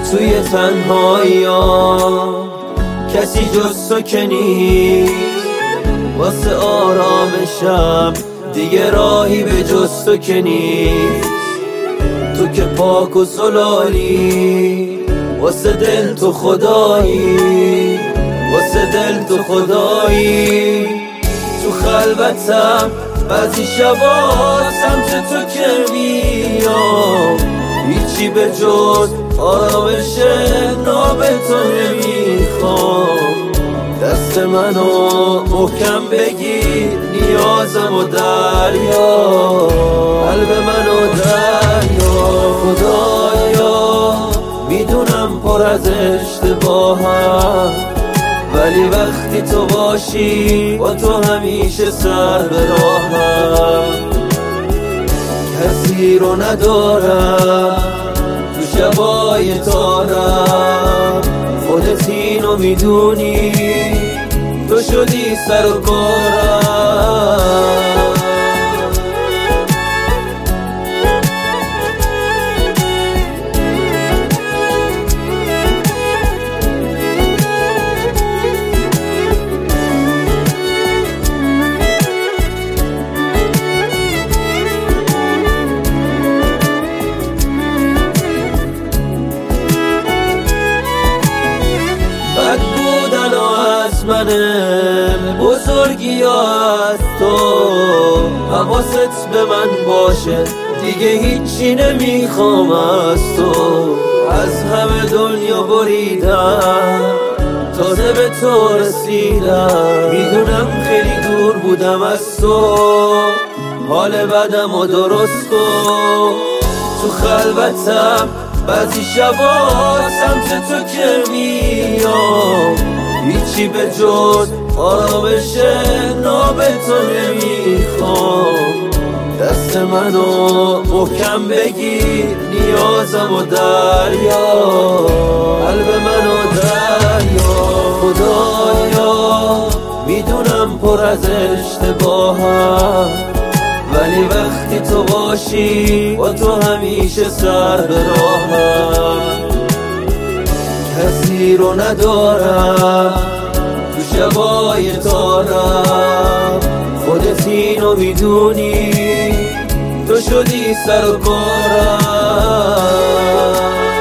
توی تنهایی‌ها کسی جز تو که نیست، واسه آرامشم دیگه راهی به جز تو که نیست. تو که پاک و زلالی، واسه دل تو خدایی، واسه دل تو خدایی. تو خلوتم بعضی شبا سمت تو که میام، هیچی به جز آرامش ناب تو نمیخوام. دست منو محکم بگیر، نیازم و دریا، قلب منو دریا. خدایا میدونم پر از اشتباهم، ولی وقتی تو باشی با تو همیشه سر به راهم. کسی رو ندارم تو شبای تارم، خودت اینو میدونی، تو شدی سر و کارم. منه بزرگی از تو، حواست به من باشه، دیگه هیچی نمیخوام از تو. از همه دنیا بریدم، تازه به تو رسیدم. میدونم خیلی دور بودم از تو، حال بدم و درست کن. تو خلوتم بعضی شبا سمت تو که میام، هیچی به جز آرامش ناب تو نمیخوام. دست منو محکم بگیر، نیازم و دریا، قلب منو دریا. خدایا میدونم پر از اشتباهم، ولی وقتی تو باشی با تو همیشه سر به راهم. کسی رو ندارم تو شبای تارم، خودت اینو میدونی، تو شدی سر و کارم.